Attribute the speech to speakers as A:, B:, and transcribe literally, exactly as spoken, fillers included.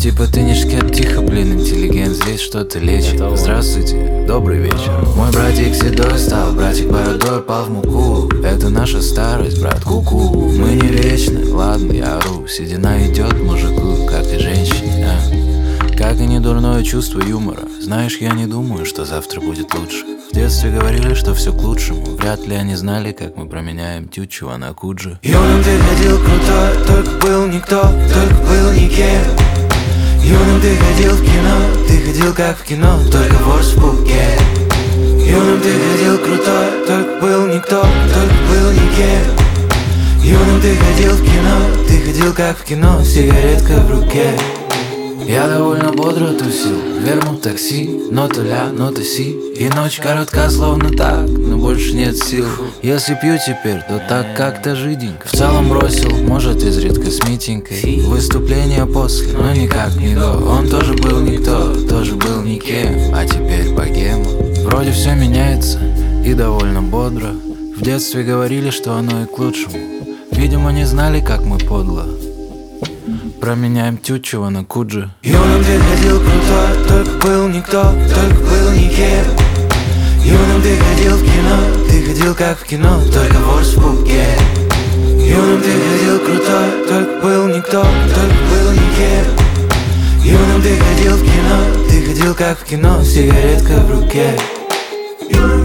A: Типа ты не шкет, тихо, блин, интеллигент, здесь что-то лечит. Здравствуйте, добрый вечер. Мой братик седой стал, братик бородой пал в муку. Это наша старость, брат, ку-ку. Мы не вечны, ладно, я ору. Седина идет мужику, как и женщине, а? Как и не дурное чувство юмора. Знаешь, я не думаю, что завтра будет лучше. В детстве говорили, что все к лучшему. Вряд ли они знали, как мы променяем Тютчева на Куджи.
B: Юным ты ходил крутой, только был никто, только был никем. Юным ты ходил в кино, ты ходил как в кино, только вор в Пхукет. Юным ты ходил крутой, только был никто, только был никем. Юным ты ходил в кино, ты ходил как в кино, сигаретка в руке.
A: Я довольно бодро тусил, вермут такси, нота ля, нота си. И ночь коротка, словно так, но больше нет сил. Если пью теперь, то так как-то жиденько. В целом бросил, может изредка с Митенькой. Выступление после, но никак не до. Он тоже был никто, тоже был никем, а теперь богема. Вроде все меняется и довольно бодро. В детстве говорили, что оно и к лучшему. Видимо, не знали, как мы подло променяем Тютчева на Куджи.
B: Юным ты ходил крутой, только был никто, только был никем. Юным ты ходил в кино, ты ходил как в кино, только вор в Пхукет. Юным ты ходил крутой, только был никто, только был никем. Юным ты ходил в кино, ты ходил как в кино, сигаретка в руке. Юным